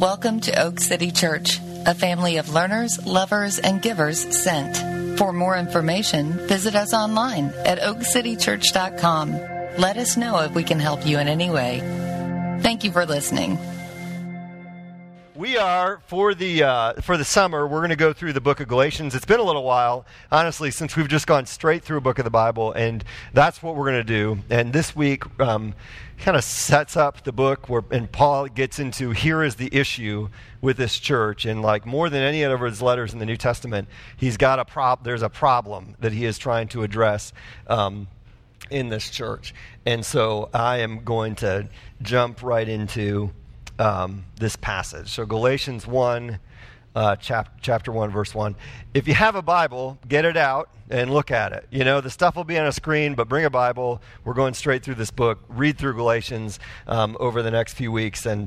Welcome to Oak City Church, a family of learners, lovers, and givers sent. For more information, visit us online at oakcitychurch.com. Let us know if we can help you in any way. Thank you for listening. We are, for the summer, we're going to go through the book of Galatians. It's been a little while, honestly, since we've just gone straight through a book of the Bible, and that's what we're going to do. And this week kind of sets up the book, and Paul gets into, here is the issue with this church. And like more than any of his letters in the New Testament, he's got there's a problem that he is trying to address in this church. And so I am going to jump right into this passage. So Galatians 1, chapter 1, verse 1. If you have a Bible, get it out and look at it. You know, the stuff will be on a screen, but bring a Bible. We're going straight through this book. Read through Galatians over the next few weeks and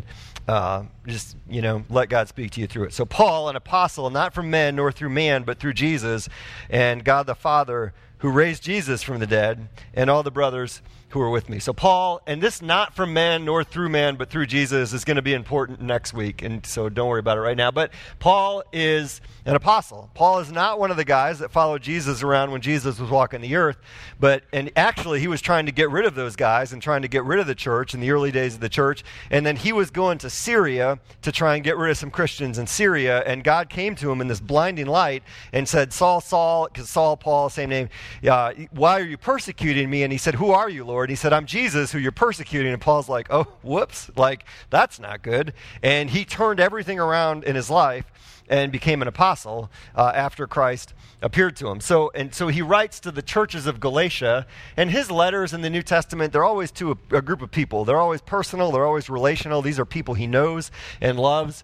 just, let God speak to you through it. So Paul, an apostle, not from men nor through man, but through Jesus and God the Father, who raised Jesus from the dead, and all the brothers who are with me. So Paul, and this not from man nor through man, but through Jesus, is going to be important next week, and so don't worry about it right now. But Paul is an apostle. Paul is not one of the guys that followed Jesus around when Jesus was walking the earth, and actually he was trying to get rid of those guys and trying to get rid of the church in the early days of the church, and then he was going to Syria to try and get rid of some Christians in Syria, and God came to him in this blinding light and said, Saul, Saul, because Saul, Paul, same name, why are you persecuting me? And he said, who are you, Lord? And he said, I'm Jesus, who you're persecuting. And Paul's like, oh, whoops, that's not good. And he turned everything around in his life and became an apostle after Christ appeared to him. So he writes to the churches of Galatia, and his letters in the New Testament, they're always to a group of people. They're always personal. They're always relational. These are people he knows and loves.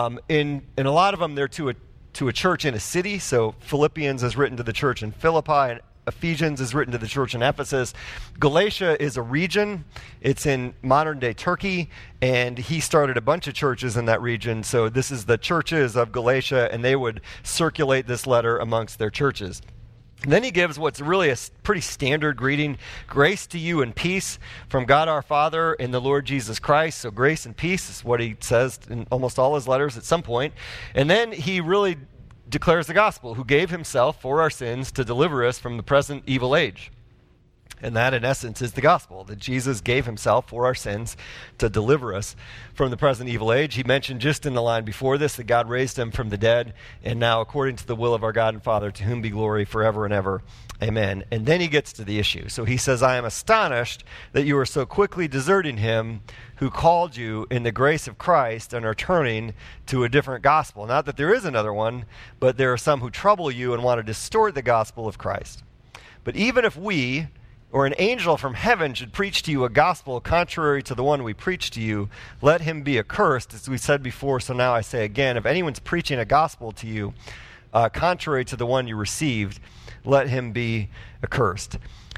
In a lot of them, they're to a church in a city. So Philippians is written to the church in Philippi, and Ephesians is written to the church in Ephesus. Galatia is a region. It's in modern-day Turkey, and he started a bunch of churches in that region. So this is the churches of Galatia, and they would circulate this letter amongst their churches. And then he gives what's really a pretty standard greeting, grace to you and peace from God our Father and the Lord Jesus Christ. So grace and peace is what he says in almost all his letters at some point. And then he really declares the gospel, who gave himself for our sins to deliver us from the present evil age. And that, in essence, is the gospel, that Jesus gave himself for our sins to deliver us from the present evil age. He mentioned just in the line before this that God raised him from the dead, and now, according to the will of our God and Father, to whom be glory forever and ever. Amen. And then he gets to the issue. So he says, I am astonished that you are so quickly deserting him who called you in the grace of Christ and are turning to a different gospel. Not that there is another one, but there are some who trouble you and want to distort the gospel of Christ. But even if we, or an angel from heaven, should preach to you a gospel contrary to the one we preach to you, let him be accursed, as we said before, so now I say again, if anyone's preaching a gospel to you contrary to the one you received, let him be accursed.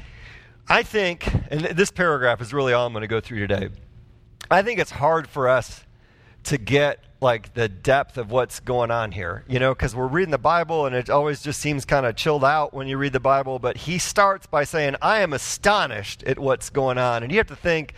I think, and this paragraph is really all I'm going to go through today, I think it's hard for us to get the depth of what's going on here, because we're reading the Bible and it always just seems kind of chilled out when you read the Bible, but he starts by saying, I am astonished at what's going on. And you have to think,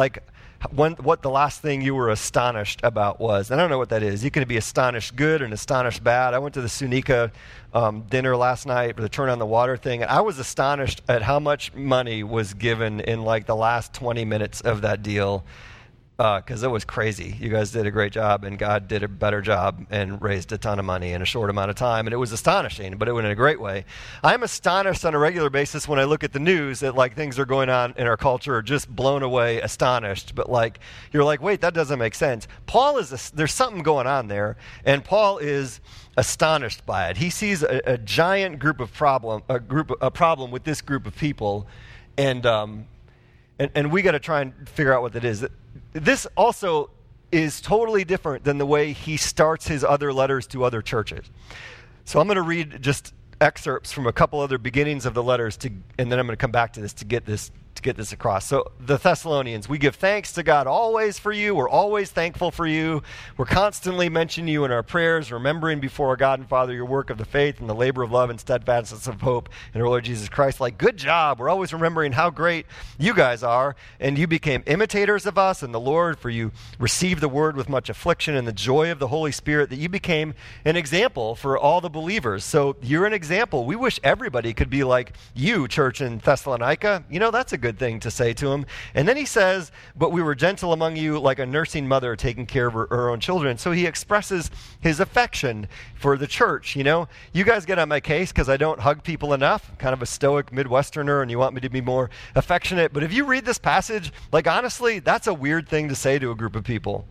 what the last thing you were astonished about was. I don't know what that is. You can be astonished good and astonished bad. I went to the Sunika dinner last night for the Turn on the Water thing, and I was astonished at how much money was given in the last 20 minutes of that deal. Because it was crazy. You guys did a great job, and God did a better job and raised a ton of money in a short amount of time, and it was astonishing, but it went in a great way. I'm astonished on a regular basis when I look at the news that things are going on in our culture, just blown away, astonished, but you're wait, that doesn't make sense. There's something going on there, and Paul is astonished by it. He sees a giant problem with this group of people, and we got to try and figure out what that is. This also is totally different than the way he starts his other letters to other churches. So I'm going to read just excerpts from a couple other beginnings of the letters, and then I'm going to come back to this to get this to get this across. So the Thessalonians, we give thanks to God always for you. We're always thankful for you. We're constantly mentioning you in our prayers, remembering before our God and Father your work of the faith and the labor of love and steadfastness of hope in our Lord Jesus Christ. Like, good job. We're always remembering how great you guys are, and you became imitators of us and the Lord, for you received the word with much affliction and the joy of the Holy Spirit, that you became an example for all the believers. So you're an example. We wish everybody could be like you, church in Thessalonica. You know, that's a good thing to say to him. And then he says, but we were gentle among you, like a nursing mother taking care of her own children. So he expresses his affection for the church. You know, you guys get on my case because I don't hug people enough. I'm kind of a stoic Midwesterner, and you want me to be more affectionate. But if you read this passage, like, honestly, that's a weird thing to say to a group of people.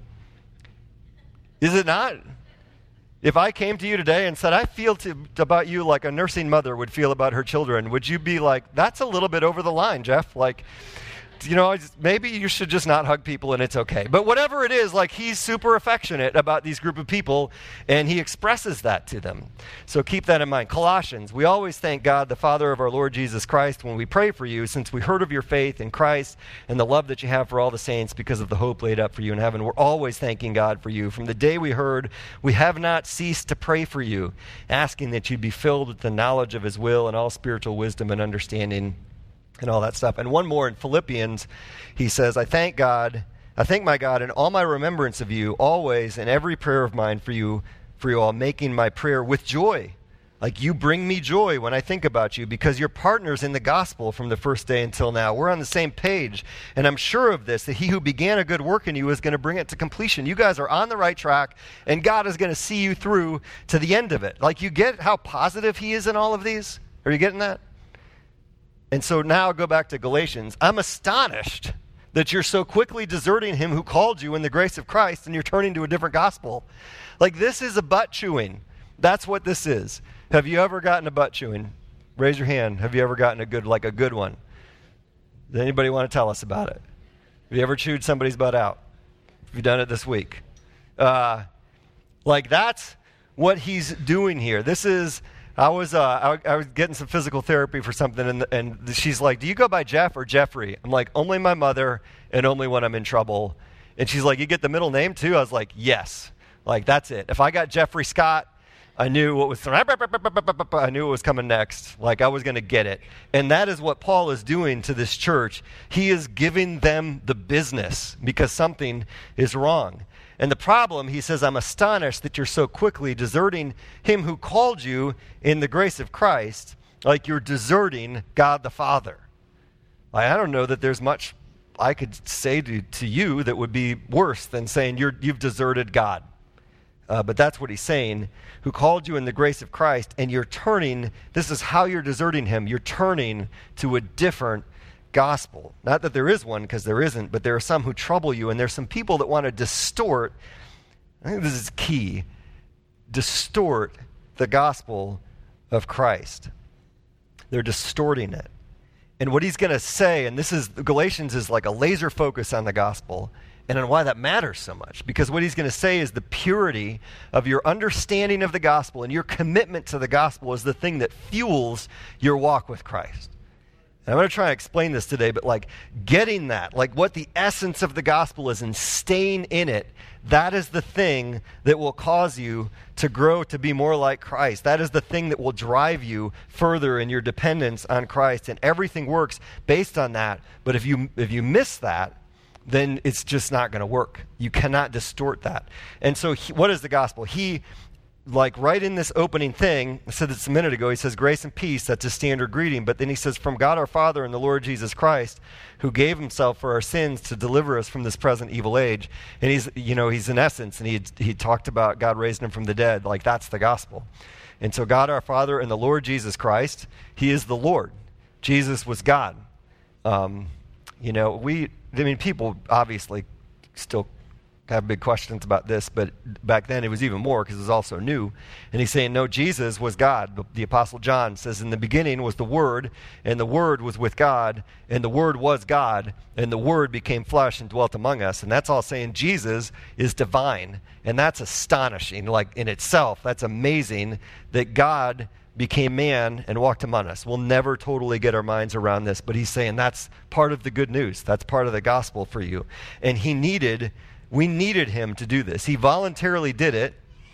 Is it not? If I came to you today and said, I feel about you like a nursing mother would feel about her children, would you be like, that's a little bit over the line, Jeff? Like, you know, maybe you should just not hug people and it's okay. But whatever it is, like, he's super affectionate about these group of people, and he expresses that to them. So keep that in mind. Colossians, we always thank God, the Father of our Lord Jesus Christ, when we pray for you, since we heard of your faith in Christ and the love that you have for all the saints because of the hope laid up for you in heaven. We're always thanking God for you. From the day we heard, we have not ceased to pray for you, asking that you'd be filled with the knowledge of his will and all spiritual wisdom and understanding, and all that stuff. And one more in Philippians, he says, I thank my God in all my remembrance of you, always in every prayer of mine for you all, making my prayer with joy. Like, you bring me joy when I think about you, because you're partners in the gospel from the first day until now. We're on the same page, and I'm sure of this, that he who began a good work in you is going to bring it to completion. You guys are on the right track, and God is going to see you through to the end of it. Like, you get how positive he is in all of these? Are you getting that? And so now go back to Galatians. I'm astonished that you're so quickly deserting him who called you in the grace of Christ, and you're turning to a different gospel. Like, this is a butt chewing. That's what this is. Have you ever gotten a butt chewing? Raise your hand. Have you ever gotten a good one? Does anybody want to tell us about it? Have you ever chewed somebody's butt out? Have you done it this week? Like, that's what he's doing here. This is... I was getting some physical therapy for something, and she's like, do you go by Jeff or Jeffrey? I'm like, only my mother, and only when I'm in trouble. And she's like, you get the middle name too? I was like, yes. Like, that's it. If I got Jeffrey Scott, I knew what was coming next. Like, I was going to get it. And that is what Paul is doing to this church. He is giving them the business because something is wrong. And the problem, he says, I'm astonished that you're so quickly deserting him who called you in the grace of Christ, like you're deserting God the Father. I don't know that there's much I could say to you that would be worse than saying you've deserted God. But that's what he's saying, who called you in the grace of Christ, and you're turning, this is how you're deserting him, you're turning to a different gospel. Not that there is one, because there isn't, but there are some who trouble you, and there's some people that want to distort, I think this is key, distort the gospel of Christ. They're distorting it. And what he's going to say, and this is, Galatians is like a laser focus on the gospel, and on why that matters so much. Because what he's going to say is the purity of your understanding of the gospel and your commitment to the gospel is the thing that fuels your walk with Christ. And I'm going to try and explain this today, but like getting that, like what the essence of the gospel is and staying in it, that is the thing that will cause you to grow to be more like Christ. That is the thing that will drive you further in your dependence on Christ. And everything works based on that. But if you miss that, then it's just not going to work. You cannot distort that. And so what is the gospel? Like right in this opening thing, I said this a minute ago, he says, grace and peace, that's a standard greeting. But then he says, from God our Father and the Lord Jesus Christ, who gave himself for our sins to deliver us from this present evil age. And he's in essence, and he talked about God raising him from the dead. Like, that's the gospel. And so God our Father and the Lord Jesus Christ, he is the Lord. Jesus was God. People obviously still have big questions about this, but back then it was even more because it was also new. And he's saying, no, Jesus was God. The Apostle John says, in the beginning was the Word, and the Word was with God, and the Word was God, and the Word became flesh and dwelt among us. And that's all saying Jesus is divine. And that's astonishing, like in itself. That's amazing that God became man and walked among us. We'll never totally get our minds around this, but he's saying that's part of the good news. That's part of the gospel for you. And we needed him to do this. He voluntarily did it.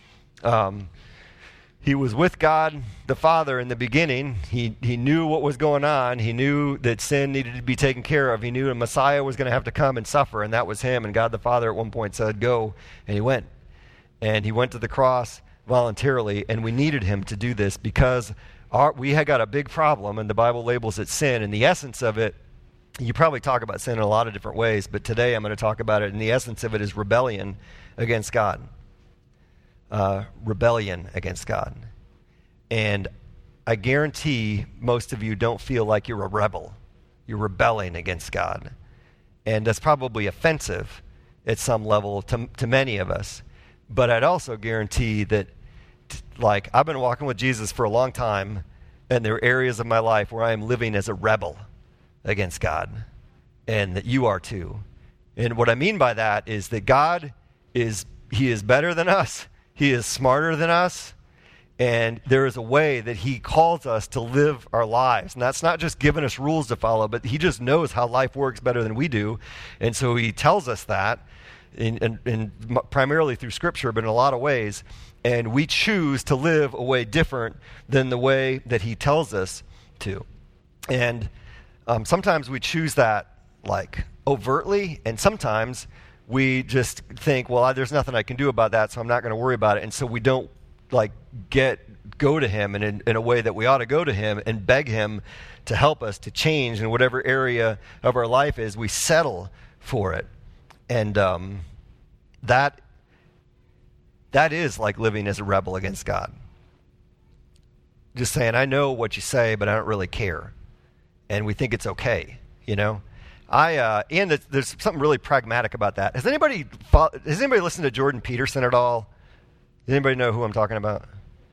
He was with God the Father in the beginning. He knew what was going on. He knew that sin needed to be taken care of. He knew a Messiah was going to have to come and suffer, and that was him. And God the Father at one point said, go, and he went. And he went to the cross voluntarily, and we needed him to do this because we had got a big problem, and the Bible labels it sin. And the essence of it, you probably talk about sin in a lot of different ways, but today I'm going to talk about it, and the essence of it is rebellion against God. Rebellion against God. And I guarantee most of you don't feel like you're a rebel. You're rebelling against God. And that's probably offensive at some level to many of us. But I'd also guarantee that, like, I've been walking with Jesus for a long time, and there are areas of my life where I am living as a rebel against God, and that you are too. And what I mean by that is that God he is better than us. He is smarter than us. And there is a way that he calls us to live our lives. And that's not just giving us rules to follow, but he just knows how life works better than we do. And so he tells us that, in primarily through Scripture, but in a lot of ways. And we choose to live a way different than the way that he tells us to. And sometimes we choose that, like, overtly, and sometimes we just think, well, there's nothing I can do about that, so I'm not going to worry about it. And so we don't, like, go to him in a way that we ought to go to him and beg him to help us to change in whatever area of our life is. We settle for it. And that is like living as a rebel against God. Just saying, I know what you say, but I don't really care. And we think it's okay, you know? And there's something really pragmatic about that. Has anybody listened to Jordan Peterson at all? Does anybody know who I'm talking about?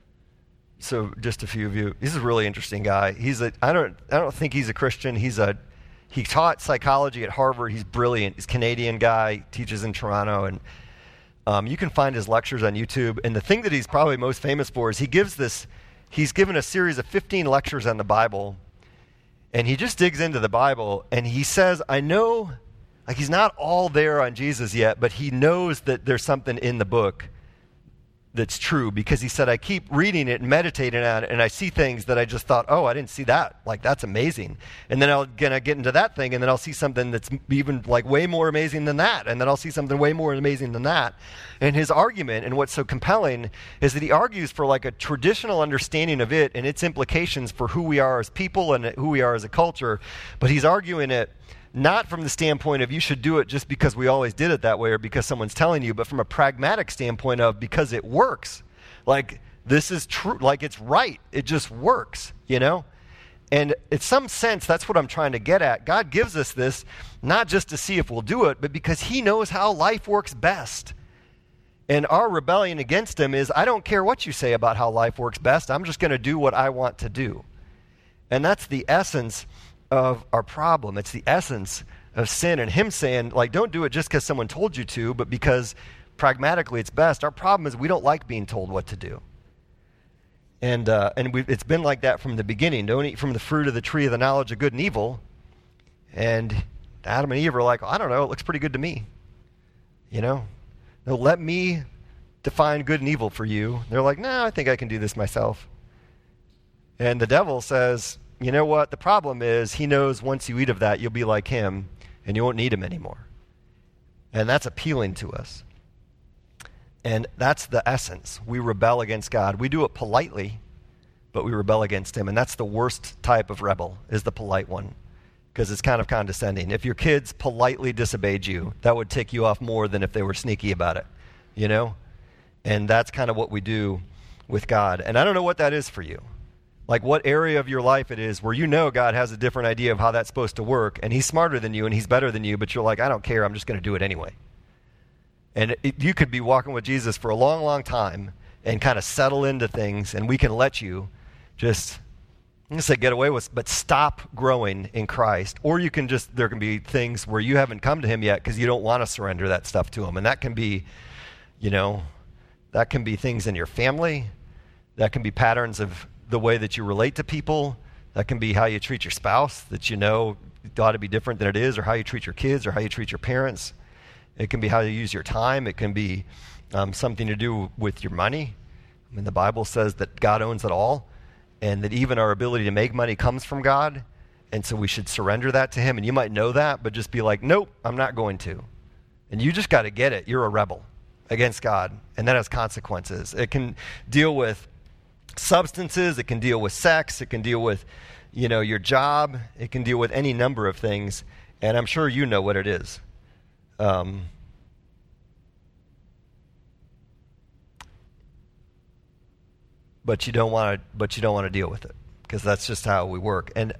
So just a few of you. He's a really interesting guy. I don't think he's a Christian. He taught psychology at Harvard. He's brilliant. He's a Canadian guy, teaches in Toronto, and you can find his lectures on YouTube. And the thing that he's probably most famous for is he's given a series of 15 lectures on the Bible, and he just digs into the Bible, and he says, I know, like, he's not all there on Jesus yet, but he knows that there's something in the book that's true, because he said, I keep reading it and meditating on it, and I see things that I just thought, oh, I didn't see that. Like, that's amazing. And then I'll get into that thing, and then I'll see something that's even, like, way more amazing than that, and then I'll see something way more amazing than that. And his argument, and what's so compelling, is that he argues for, like, a traditional understanding of it and its implications for who we are as people and who we are as a culture, but he's arguing it not from the standpoint of you should do it just because we always did it that way or because someone's telling you, but from a pragmatic standpoint of because it works. Like, this is true. Like, it's right. It just works, you know? And in some sense, that's what I'm trying to get at. God gives us this not just to see if we'll do it, but because he knows how life works best. And our rebellion against him is, I don't care what you say about how life works best. I'm just going to do what I want to do. And that's the essence of our problem. It's the essence of sin, and him saying, like, don't do it just because someone told you to, but because pragmatically it's best. Our problem is we don't like being told what to do. And it's been like that from the beginning. Don't eat from the fruit of the tree of the knowledge of good and evil. And Adam and Eve are like, I don't know, it looks pretty good to me. You know? No, let me define good and evil for you. They're like, no, I think I can do this myself. And the devil says, you know what? The problem is he knows once you eat of that, you'll be like him, and you won't need him anymore. And that's appealing to us. And that's the essence. We rebel against God. We do it politely, but we rebel against him. And that's the worst type of rebel, is the polite one, because it's kind of condescending. If your kids politely disobeyed you, that would tick you off more than if they were sneaky about it, you know? And that's kind of what we do with God. And I don't know what that is for you. Like, what area of your life it is where you know God has a different idea of how that's supposed to work, and he's smarter than you and he's better than you, but you're like, I don't care, I'm just going to do it anyway. And you could be walking with Jesus for a long, long time and kind of settle into things, and we can let you just, I'm going to say get away with, but stop growing in Christ. Or you can just, there can be things where you haven't come to him yet because you don't want to surrender that stuff to him. And that can be, you know, that can be things in your family. That can be patterns of the way that you relate to people. That can be how you treat your spouse, that you know ought to be different than it is, or how you treat your kids, or how you treat your parents. It can be how you use your time. It can be something to do with your money. I mean, the Bible says that God owns it all, and that even our ability to make money comes from God, and so we should surrender that to him. And you might know that, but just be like, nope, I'm not going to. And you just got to get it. You're a rebel against God, and that has consequences. It can deal with substances. It can deal with sex. It can deal with, your job. It can deal with any number of things, and I'm sure you know what it is. But you don't want to deal with it, because that's just how we work. And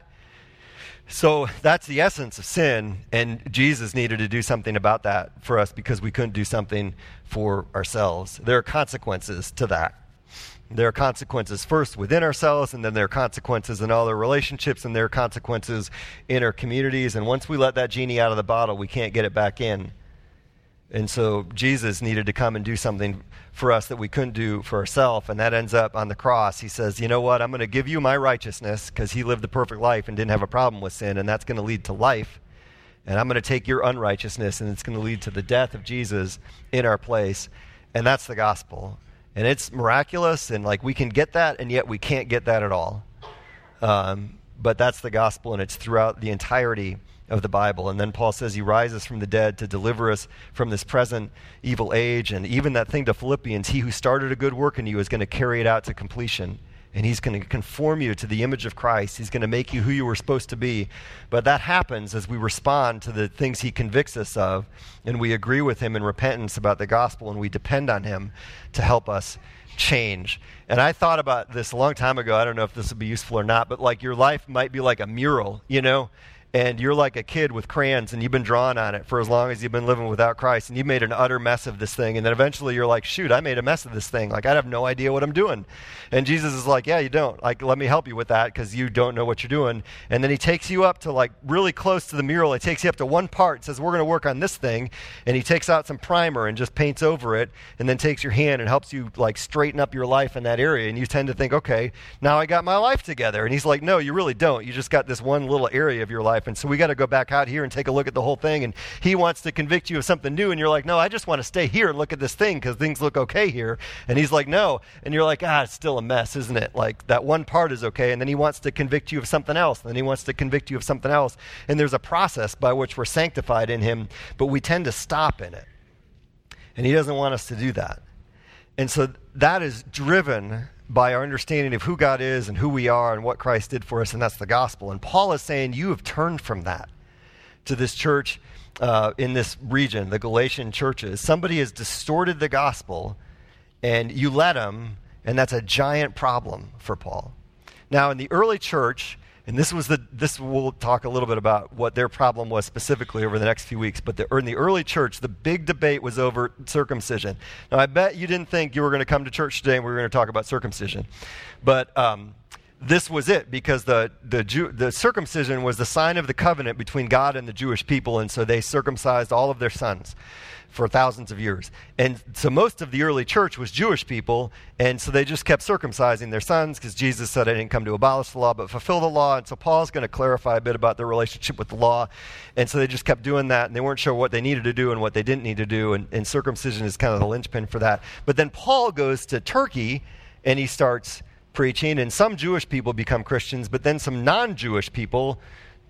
so that's the essence of sin, and Jesus needed to do something about that for us because we couldn't do something for ourselves. There are consequences to that. There are consequences first within ourselves, and then there are consequences in all our relationships, and there are consequences in our communities. And once we let that genie out of the bottle, we can't get it back in. And so Jesus needed to come and do something for us that we couldn't do for ourselves, and that ends up on the cross. He says, you know what, I'm going to give you my righteousness, because he lived the perfect life and didn't have a problem with sin, and that's going to lead to life. And I'm going to take your unrighteousness, and it's going to lead to the death of Jesus in our place. And that's the gospel. And it's miraculous, and we can get that, and yet we can't get that at all. But that's the gospel, and it's throughout the entirety of the Bible. And then Paul says he rises from the dead to deliver us from this present evil age. And even that thing to Philippians, he who started a good work in you is going to carry it out to completion. And he's going to conform you to the image of Christ. He's going to make you who you were supposed to be. But that happens as we respond to the things he convicts us of, and we agree with him in repentance about the gospel, and we depend on him to help us change. And I thought about this a long time ago. I don't know if this would be useful or not, but your life might be like a mural, and you're like a kid with crayons, and you've been drawing on it for as long as you've been living without Christ, and you've made an utter mess of this thing, and then eventually you're like, shoot, I made a mess of this thing. I have no idea what I'm doing. And Jesus is like, yeah, you don't. Let me help you with that, because you don't know what you're doing. And then he takes you up to really close to the mural. He takes you up to one part, says, we're going to work on this thing, and he takes out some primer and just paints over it, and then takes your hand and helps you straighten up your life in that area. And you tend to think, okay, now I got my life together. And he's like, no, you really don't. You just got this one little area of your life. And so we got to go back out here and take a look at the whole thing, and he wants to convict you of something new, and you're like, no, I just want to stay here and look at this thing because things look okay here. And he's like, no. And you're like, it's still a mess, isn't it? That one part is okay, and then he wants to convict you of something else, and then he wants to convict you of something else. And there's a process by which we're sanctified in him, but we tend to stop in it. And he doesn't want us to do that. And so that is driven by our understanding of who God is and who we are and what Christ did for us, and that's the gospel. And Paul is saying you have turned from that to this church in this region, the Galatian churches. Somebody has distorted the gospel, and you let them, and that's a giant problem for Paul. Now, in the early church, and this we'll talk a little bit about what their problem was specifically over the next few weeks, but in the early church, the big debate was over circumcision. Now, I bet you didn't think you were going to come to church today and we were going to talk about circumcision. But this was it, because the circumcision was the sign of the covenant between God and the Jewish people, and so they circumcised all of their sons for thousands of years. And so most of the early church was Jewish people, and so they just kept circumcising their sons, because Jesus said, I didn't come to abolish the law, but fulfill the law. And so Paul's going to clarify a bit about their relationship with the law. And so they just kept doing that, and they weren't sure what they needed to do and what they didn't need to do, and circumcision is kind of the linchpin for that. But then Paul goes to Turkey, and he starts preaching, and some Jewish people become Christians, but then some non-Jewish people,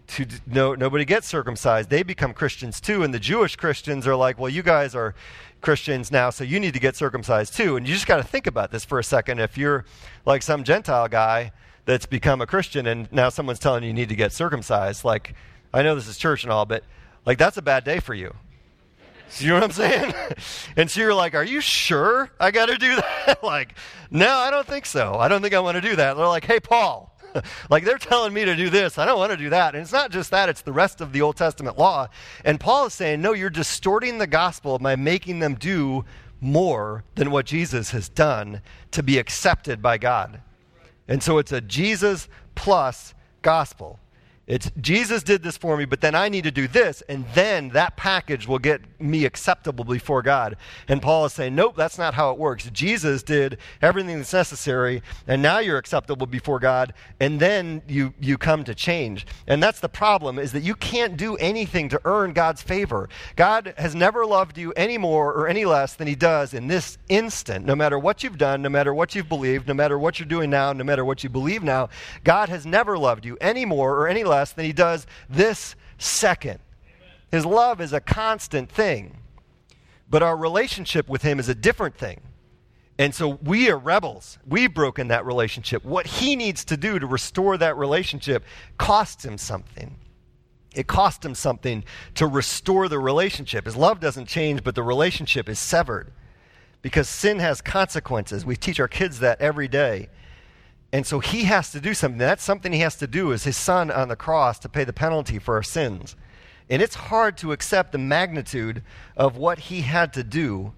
nobody gets circumcised, they become Christians too, and the Jewish Christians are like, well, you guys are Christians now, so you need to get circumcised too. And you just got to think about this for a second. If you're like some Gentile guy that's become a Christian, and now someone's telling you need to get circumcised, I know this is church and all, but that's a bad day for you. So you know what I'm saying? And so you're like, are you sure I got to do that? No, I don't think so. I don't think I want to do that. They're like, hey, Paul, they're telling me to do this. I don't want to do that. And it's not just that. It's the rest of the Old Testament law. And Paul is saying, no, you're distorting the gospel by making them do more than what Jesus has done to be accepted by God. And so it's a Jesus plus gospel. It's Jesus did this for me, but then I need to do this, and then that package will get me acceptable before God. And Paul is saying, nope, that's not how it works. Jesus did everything that's necessary, and now you're acceptable before God, and then you come to change. And that's the problem, is that you can't do anything to earn God's favor. God has never loved you any more or any less than he does in this instant. No matter what you've done, no matter what you've believed, no matter what you're doing now, no matter what you believe now, God has never loved you any more or any less than he does this second. His love is a constant thing, but our relationship with him is a different thing. And so we are rebels. We've broken that relationship. What he needs to do to restore that relationship costs him something. It cost him something to restore the relationship. His love doesn't change, but the relationship is severed because sin has consequences. We teach our kids that every day. And so he has to do something. That's something he has to do is his son on the cross to pay the penalty for our sins. And it's hard to accept the magnitude of what he had to do,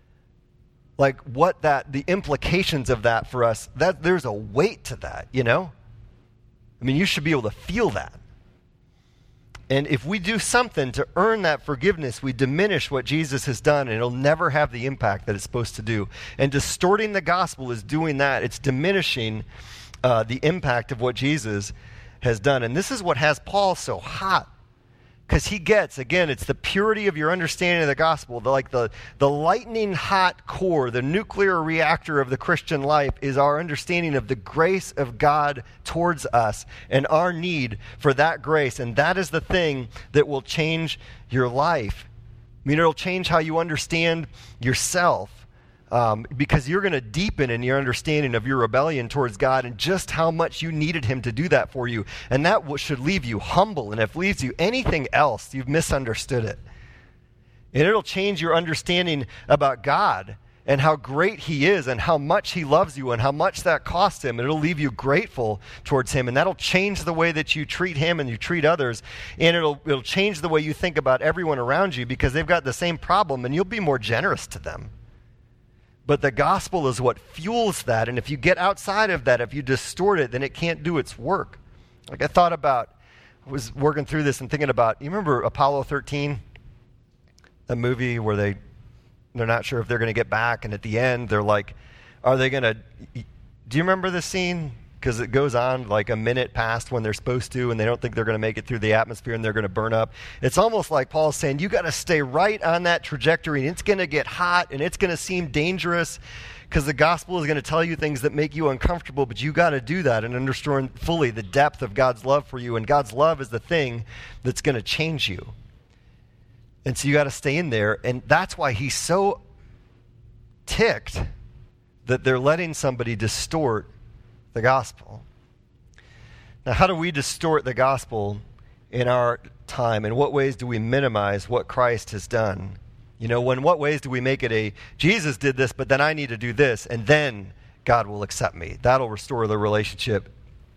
like the implications of that for us. That there's a weight to that, you know? I mean, you should be able to feel that. And if we do something to earn that forgiveness, we diminish what Jesus has done, and it'll never have the impact that it's supposed to do. And distorting the gospel is doing that. It's diminishing the impact of what Jesus has done. And this is what has Paul so hot. Because he gets, again, it's the purity of your understanding of the gospel. The lightning hot core, the nuclear reactor of the Christian life is our understanding of the grace of God towards us and our need for that grace. And that is the thing that will change your life. I mean, it'll change how you understand yourself. Because you're going to deepen in your understanding of your rebellion towards God and just how much you needed him to do that for you. And that should leave you humble. And if it leaves you anything else, you've misunderstood it. And it'll change your understanding about God and how great he is and how much he loves you and how much that cost him. And it'll leave you grateful towards him. And that'll change the way that you treat him and you treat others. And it'll change the way you think about everyone around you because they've got the same problem and you'll be more generous to them. But the gospel is what fuels that. And if you get outside of that, if you distort it, then it can't do its work. Like I was working through this and thinking about, you remember Apollo 13? The movie where they're not sure if they're going to get back. And at the end, they're like, are they going to, do you remember this scene? Because it goes on like a minute past when they're supposed to, and they don't think they're going to make it through the atmosphere, and they're going to burn up. It's almost like Paul's saying, you got to stay right on that trajectory, and it's going to get hot, and it's going to seem dangerous, because the gospel is going to tell you things that make you uncomfortable, but you got to do that and understand fully the depth of God's love for you, and God's love is the thing that's going to change you. And so you got to stay in there, and that's why he's so ticked that they're letting somebody distort the gospel. Now, how do we distort the gospel in our time? In what ways do we minimize what Christ has done? You know, in what ways do we make it Jesus did this, but then I need to do this, and then God will accept me? That'll restore the relationship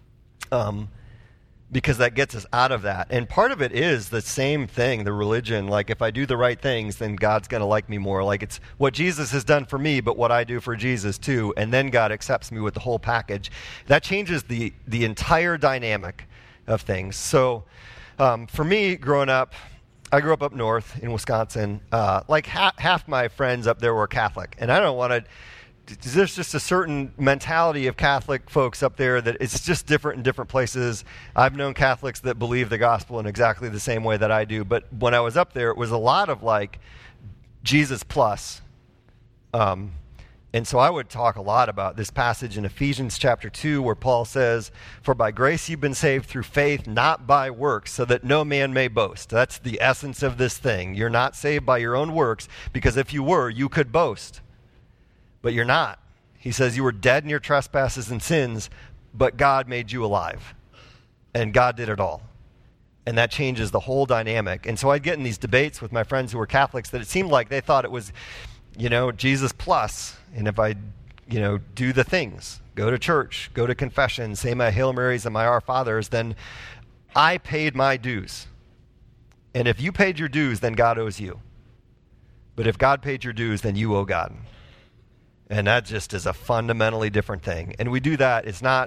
because that gets us out of that. And part of it is the same thing, the religion. Like, if I do the right things, then God's going to like me more. Like, it's what Jesus has done for me, but what I do for Jesus too. And then God accepts me with the whole package. That changes the entire dynamic of things. So for me, growing up, I grew up north in Wisconsin. Like half my friends up there were Catholic. And I don't want to... There's just a certain mentality of Catholic folks up there that it's just different in different places. I've known Catholics that believe the gospel in exactly the same way that I do. But when I was up there, it was a lot of like Jesus plus. And so I would talk a lot about this passage in Ephesians chapter 2 where Paul says, "For by grace you've been saved through faith, not by works, so that no man may boast." That's the essence of this thing. You're not saved by your own works, because if you were, you could boast. But you're not. He says you were dead in your trespasses and sins, but God made you alive. And God did it all. And that changes the whole dynamic. And so I'd get in these debates with my friends who were Catholics that it seemed like they thought it was, Jesus plus. And if I, do the things, go to church, go to confession, say my Hail Marys and my Our Fathers, then I paid my dues. And if you paid your dues, then God owes you. But if God paid your dues, then you owe God. And that just is a fundamentally different thing. And we do that. It's not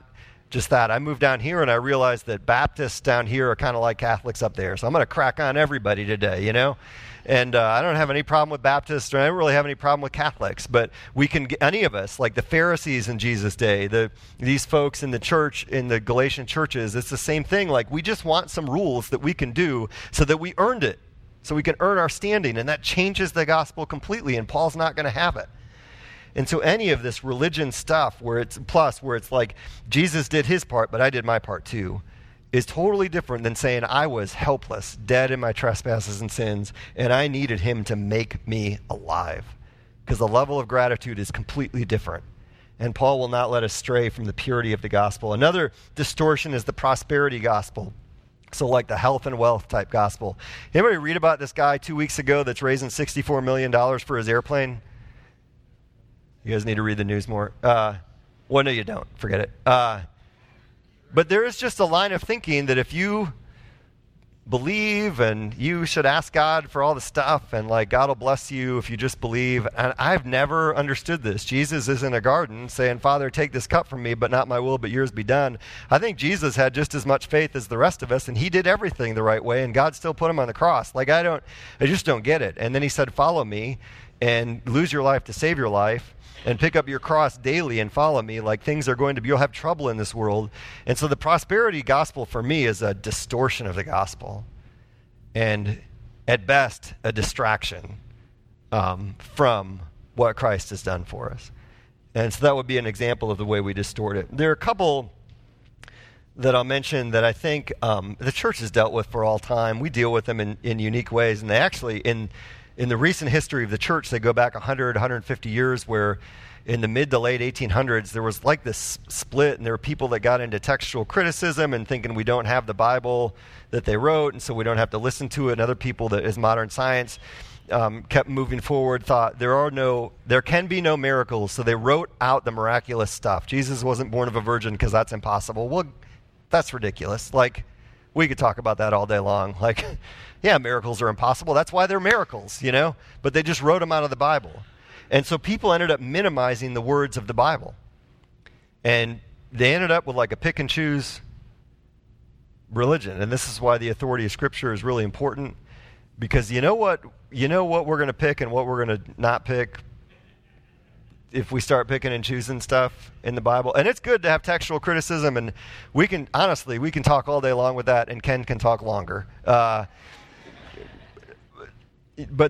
just that. I moved down here and I realized that Baptists down here are kind of like Catholics up there. So I'm going to crack on everybody today, And I don't have any problem with Baptists, or I don't really have any problem with Catholics. But we can, any of us, like the Pharisees in Jesus' day, these folks in the church, in the Galatian churches, it's the same thing. Like, we just want some rules that we can do so that we earned it, so we can earn our standing. And that changes the gospel completely, and Paul's not going to have it. And so any of this religion stuff where it's like Jesus did his part, but I did my part too, is totally different than saying I was helpless, dead in my trespasses and sins, and I needed him to make me alive. Because the level of gratitude is completely different. And Paul will not let us stray from the purity of the gospel. Another distortion is the prosperity gospel. So like the health and wealth type gospel. Anybody read about this guy 2 weeks ago that's raising $64 million for his airplane? You guys need to read the news more. Well, no, you don't. Forget it. But there is just a line of thinking that if you believe and you should ask God for all the stuff and like God will bless you if you just believe. And I've never understood this. Jesus is in a garden saying, Father, take this cup from me, but not my will, but yours be done. I think Jesus had just as much faith as the rest of us, and he did everything the right way, and God still put him on the cross. Like, I just don't get it. And then he said, follow me and lose your life to save your life. And pick up your cross daily and follow me. Like, things are going to be, you'll have trouble in this world. And so the prosperity gospel for me is a distortion of the gospel. And at best, a distraction from what Christ has done for us. And so that would be an example of the way we distort it. There are a couple that I'll mention that I think the church has dealt with for all time. We deal with them in unique ways. And they actually, in the recent history of the church, they go back 100, 150 years, where in the mid to late 1800s, there was like this split, and there were people that got into textual criticism and thinking we don't have the Bible that they wrote, and so we don't have to listen to it, and other people that, as modern science kept moving forward, thought there can be no miracles, so they wrote out the miraculous stuff. Jesus wasn't born of a virgin because that's impossible. Well, that's ridiculous. Like, we could talk about that all day long. Like, yeah, miracles are impossible. That's why they're miracles, But they just wrote them out of the Bible. And so people ended up minimizing the words of the Bible. And they ended up with like a pick and choose religion. And this is why the authority of Scripture is really important. Because you know what we're going to pick and what we're going to not pick if we start picking and choosing stuff in the Bible. And it's good to have textual criticism, and we can talk all day long with that, and Ken can talk longer. But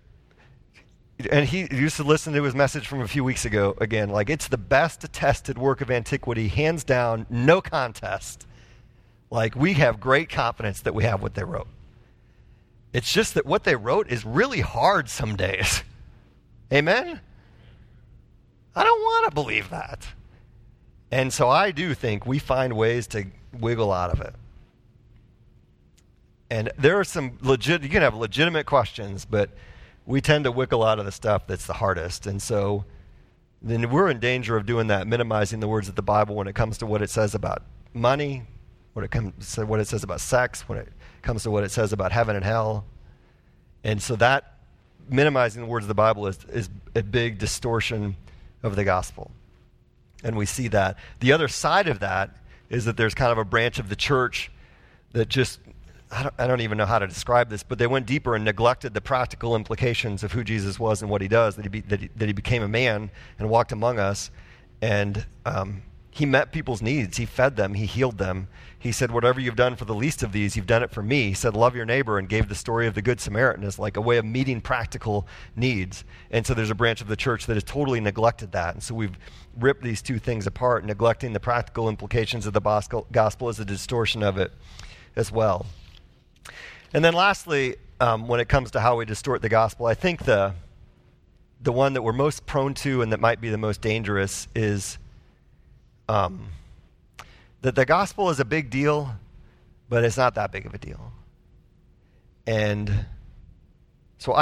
he used to listen to his message from a few weeks ago again, like, it's the best attested work of antiquity, hands down, no contest. Like, we have great confidence that we have what they wrote. It's just that what they wrote is really hard some days. Amen? I don't want to believe that. And so I do think we find ways to wiggle out of it. And there are some you can have legitimate questions, but we tend to wiggle out of the stuff that's the hardest. And so then we're in danger of doing that, minimizing the words of the Bible when it comes to what it says about money, when it comes to what it says about sex, when it comes to what it says about heaven and hell. And so that minimizing the words of the Bible is a big distortion of the gospel. And we see that. The other side of that is that there's kind of a branch of the church that just, I don't even know how to describe this, but they went deeper and neglected the practical implications of who Jesus was and what he does, that he became a man and walked among us, and he met people's needs. He fed them. He healed them. He said, whatever you've done for the least of these, you've done it for me. He said, love your neighbor, and gave the story of the Good Samaritan as like a way of meeting practical needs. And so there's a branch of the church that has totally neglected that. And so we've ripped these two things apart, neglecting the practical implications of the gospel as a distortion of it as well. And then lastly, when it comes to how we distort the gospel, I think the one that we're most prone to and that might be the most dangerous is that the gospel is a big deal, but it's not that big of a deal. And so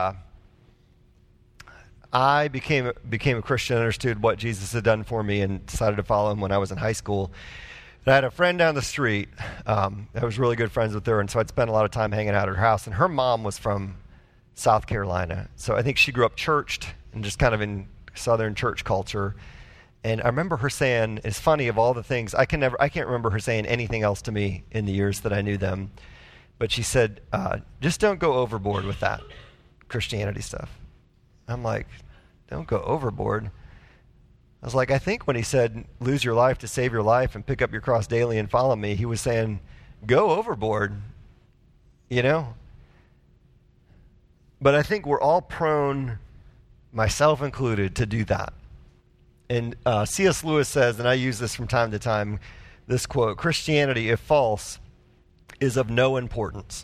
I became a Christian, understood what Jesus had done for me, and decided to follow him when I was in high school. And I had a friend down the street. I was really good friends with her, and so I'd spend a lot of time hanging out at her house. And her mom was from South Carolina. So I think she grew up churched and just kind of in Southern church culture. And I remember her saying, it's funny, of all the things, I can't remember her saying anything else to me in the years that I knew them. But she said, just don't go overboard with that Christianity stuff. I'm like, don't go overboard. I was like, I think when he said, lose your life to save your life and pick up your cross daily and follow me, he was saying, go overboard, you know? But I think we're all prone, myself included, to do that. And C.S. Lewis says, and I use this from time to time, this quote, Christianity, if false, is of no importance.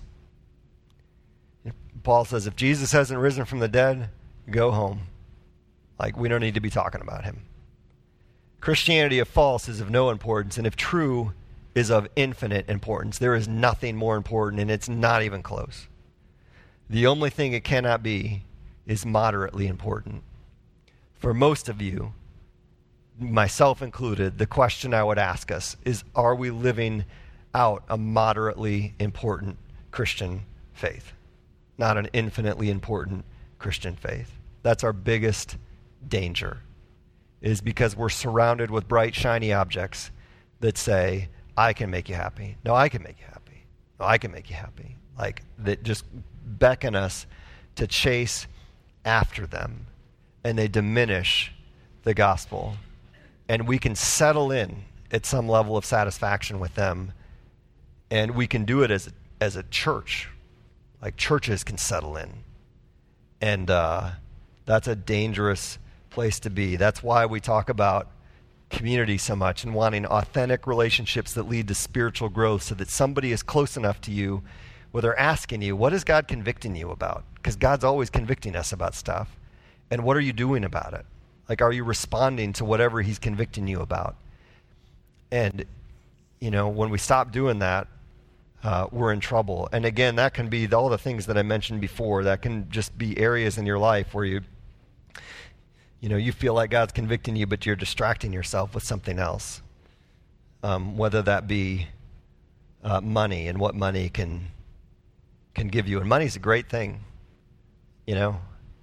Paul says, if Jesus hasn't risen from the dead, go home. Like, we don't need to be talking about him. Christianity, if false, is of no importance, and if true, is of infinite importance. There is nothing more important, and it's not even close. The only thing it cannot be is moderately important. For most of you, myself included, the question I would ask us is, are we living out a moderately important Christian faith? Not an infinitely important Christian faith. That's our biggest danger, is because we're surrounded with bright, shiny objects that say, I can make you happy. No, I can make you happy. No, I can make you happy. Like, that just beckon us to chase after them, and they diminish the gospel. And we can settle in at some level of satisfaction with them, and we can do it as a church. Like, churches can settle in. And that's a dangerous place to be. That's why we talk about community so much and wanting authentic relationships that lead to spiritual growth, so that somebody is close enough to you where they're asking you, what is God convicting you about? Because God's always convicting us about stuff. And what are you doing about it? Like, are you responding to whatever he's convicting you about? And, you know, when we stop doing that, we're in trouble. And again, that can be all the things that I mentioned before. That can just be areas in your life where you feel like God's convicting you, but you're distracting yourself with something else. Whether that be money and what money can give you. And money's a great thing, you know.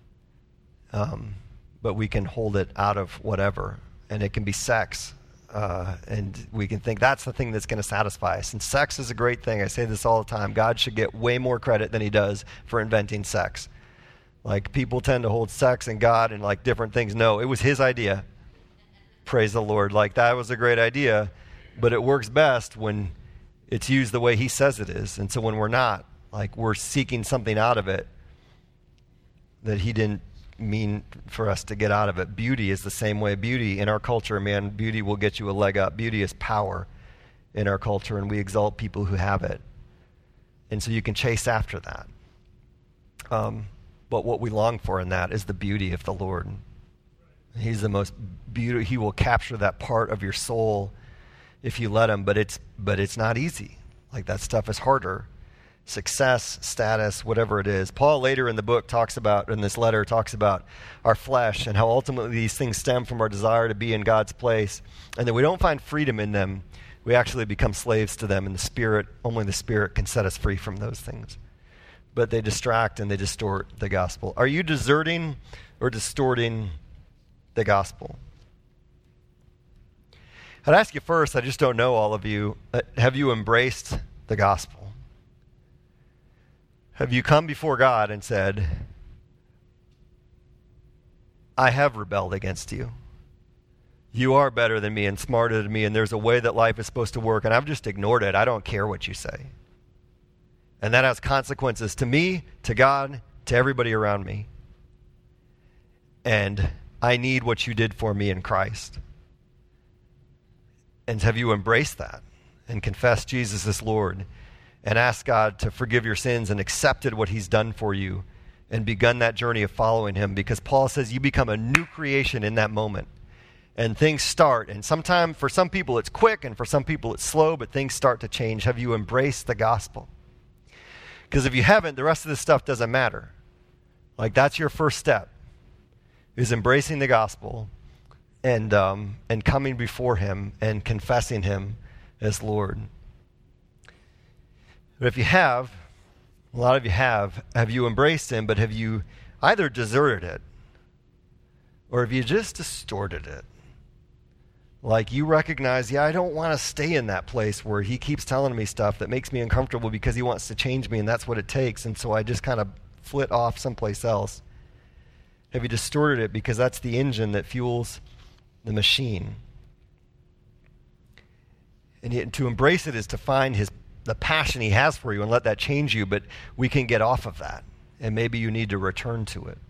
But we can hold it out of whatever. And it can be sex. And we can think that's the thing that's going to satisfy us. And sex is a great thing. I say this all the time. God should get way more credit than he does for inventing sex. Like, people tend to hold sex and God and like different things. No, it was his idea. Praise the Lord. Like, that was a great idea, but it works best when it's used the way he says it is. And so when we're not, like, we're seeking something out of it that he didn't mean for us to get out of it. Beauty is the same way. Beauty in our culture, man, beauty will get you a leg up. Beauty is power in our culture, and we exalt people who have it. And so you can chase after that. But what we long for in that is the beauty of the Lord. He's the most beautiful. He will capture that part of your soul if you let him, but it's not easy. Like, that stuff is harder. Success, status, whatever it is. Paul later in the book talks about our flesh and how ultimately these things stem from our desire to be in God's place, and that we don't find freedom in them. We actually become slaves to them, and only the Spirit can set us free from those things. But they distract and they distort the gospel. Are you deserting or distorting the gospel? I'd ask you first, I just don't know all of you, have you embraced the gospel? Have you come before God and said, I have rebelled against you. You are better than me and smarter than me, and there's a way that life is supposed to work, and I've just ignored it. I don't care what you say. And that has consequences to me, to God, to everybody around me. And I need what you did for me in Christ. And have you embraced that and confessed Jesus as Lord and asked God to forgive your sins and accepted what he's done for you and begun that journey of following him? Because Paul says you become a new creation in that moment. And things start. And sometimes for some people it's quick and for some people it's slow, but things start to change. Have you embraced the gospel? Because if you haven't, the rest of this stuff doesn't matter. Like, that's your first step, is embracing the gospel and coming before him and confessing him as Lord. But if you have, a lot of you have you embraced him, but have you either deserted it or have you just distorted it? Like, you recognize, I don't want to stay in that place where he keeps telling me stuff that makes me uncomfortable because he wants to change me, and that's what it takes. And so I just kind of flit off someplace else. Have you distorted it because that's the engine that fuels the machine? And yet, to embrace it is to find the passion he has for you and let that change you, but we can get off of that. And maybe you need to return to it.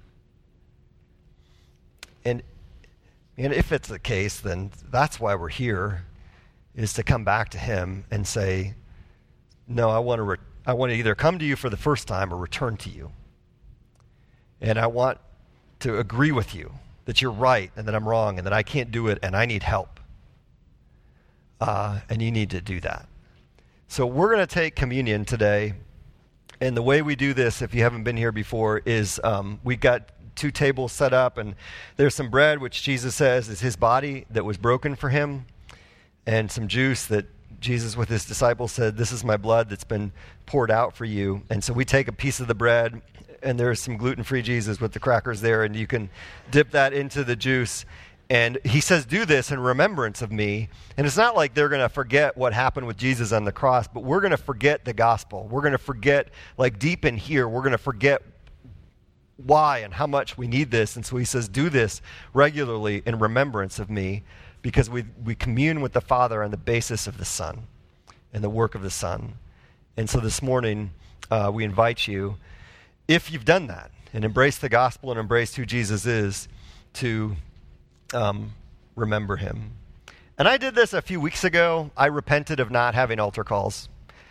And if it's the case, then that's why we're here, is to come back to him and say, no, I want to either come to you for the first time or return to you. And I want to agree with you that you're right and that I'm wrong and that I can't do it and I need help. And you need to do that. So we're going to take communion today. And the way we do this, if you haven't been here before, is we got 2 tables set up, and there's some bread, which Jesus says is his body that was broken for him, and some juice that Jesus with his disciples said, this is my blood that's been poured out for you. And so we take a piece of the bread, and there's some gluten-free Jesus with the crackers there, and you can dip that into the juice. And he says, do this in remembrance of me. And it's not like they're going to forget what happened with Jesus on the cross, but we're going to forget the gospel. We're going to forget, like deep in here, we're going to forget why and how much we need this. And so he says, do this regularly in remembrance of me, because we commune with the Father on the basis of the Son and the work of the Son. And so this morning, we invite you, if you've done that and embraced the gospel and embraced who Jesus is, to remember him. And I did this a few weeks ago. I repented of not having altar calls.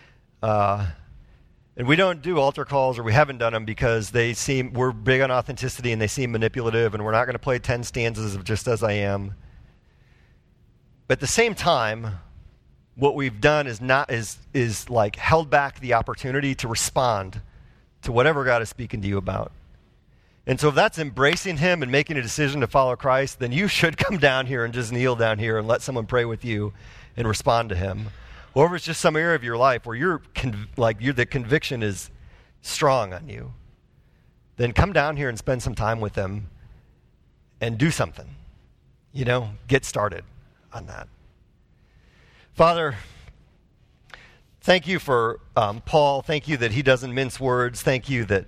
And we don't do altar calls, or we haven't done them, because we're big on authenticity and they seem manipulative, and we're not going to play 10 stanzas of Just As I Am. But at the same time, what we've done is like held back the opportunity to respond to whatever God is speaking to you about. And so if that's embracing him and making a decision to follow Christ, then you should come down here and just kneel down here and let someone pray with you and respond to him. Or if it's just some area of your life where the conviction is strong on you, then come down here and spend some time with them and do something. Get started on that. Father, thank you for Paul. Thank you that he doesn't mince words. Thank you that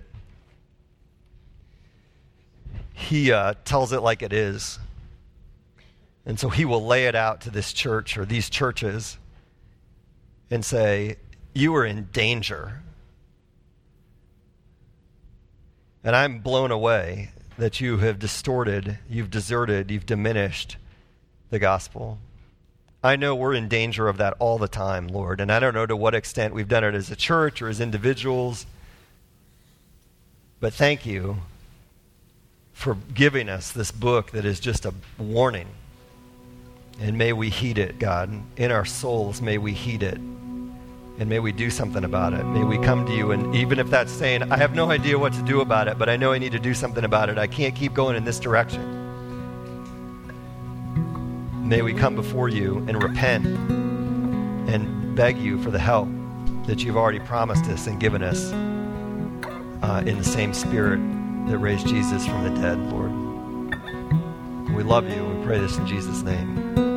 he tells it like it is. And so he will lay it out to this church or these churches and say, you are in danger. And I'm blown away that you have distorted, you've deserted, you've diminished the gospel. I know we're in danger of that all the time, Lord, and I don't know to what extent we've done it as a church or as individuals, but thank you for giving us this book that is just a warning. And may we heed it, God. In our souls, may we heed it. And may we do something about it. May we come to you, and even if that's saying, I have no idea what to do about it, but I know I need to do something about it. I can't keep going in this direction. May we come before you and repent and beg you for the help that you've already promised us and given us in the same spirit that raised Jesus from the dead, Lord. We love you. We pray this in Jesus' name.